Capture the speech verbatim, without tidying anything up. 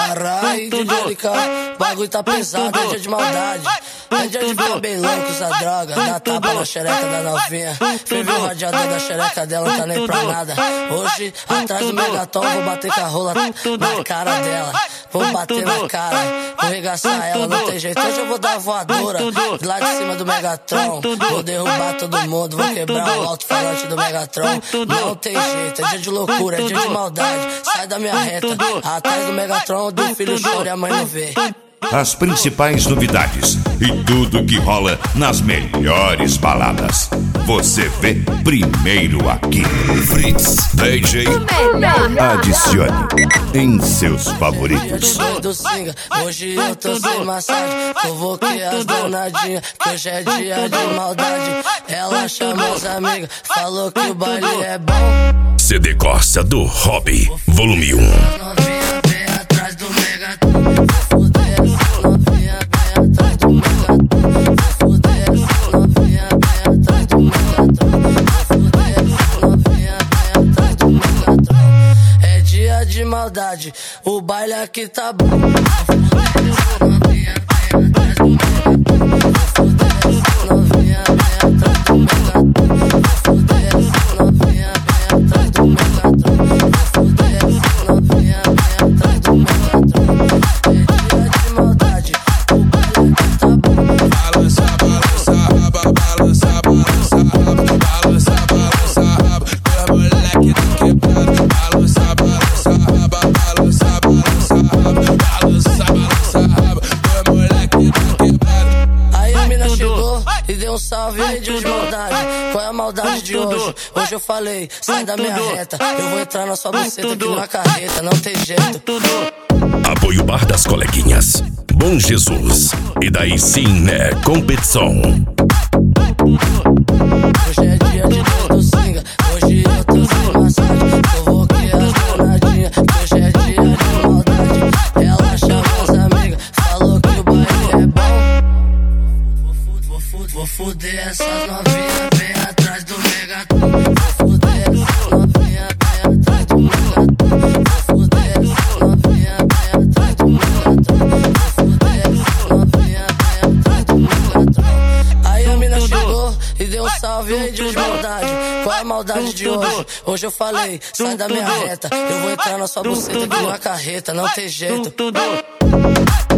Carai, D J L K, bagulho tá pesado, é dia de maldade. É dia de ficar bem louco, usar droga, dar tapa na xereca da novinha. Ferve o radiador da xereca dela, não tá nem pra nada. Hoje, atrás do Megaton, vou bater com a rola na cara dela. Vou bater na cara, vou regaçar ela, não tem jeito. Hoje eu vou dar voadora, lá de cima do Megatron. Vou derrubar todo mundo, vou quebrar o alto-falante do Megatron. Não tem jeito, é dia de loucura, é dia de maldade. Sai da minha reta, atrás do Megatron, do filho chora e a mãe não vê. As principais novidades e tudo que rola nas melhores baladas. Você vê primeiro aqui. Fritz D J adicione em seus favoritos. Hoje eu tô sem massagem, convoquei as donadinhas, que hoje é dia de maldade. Ela chamou as amigas, falou que o baile é bom. C D Corsa do Hobby, volume um. De maldade, o baile aqui tá bom. E deu um salve aí de maldade. Qual é a maldade de hoje? Hoje eu falei, sai da minha reta. Eu vou entrar na sua buceta aqui na carreta, não tem jeito. Apoio Bar das Coleguinhas, Bom Jesus. E daí sim, né? Competição. Hoje é dia de todo singa. Hoje eu tô sem massagem, convoquei as donadinhas, que hoje é dia de maldade. Ela chamou as amigas, falou que o baile é bom. Vou fuder essas novinhas bem atrás do Megatron. Vou fuder essas novinhas bem atrás do Megatron. Vou fuder essas novinhas bem atrás do Megatron. Vou fuder essas novinhas bem atrás do Megatron. Aí a mina chegou e deu um salve aí de maldade. Qual é a maldade de hoje? Hoje eu falei, sai da minha reta. Eu vou entrar na sua buceta aqui na carreta, não tem jeito.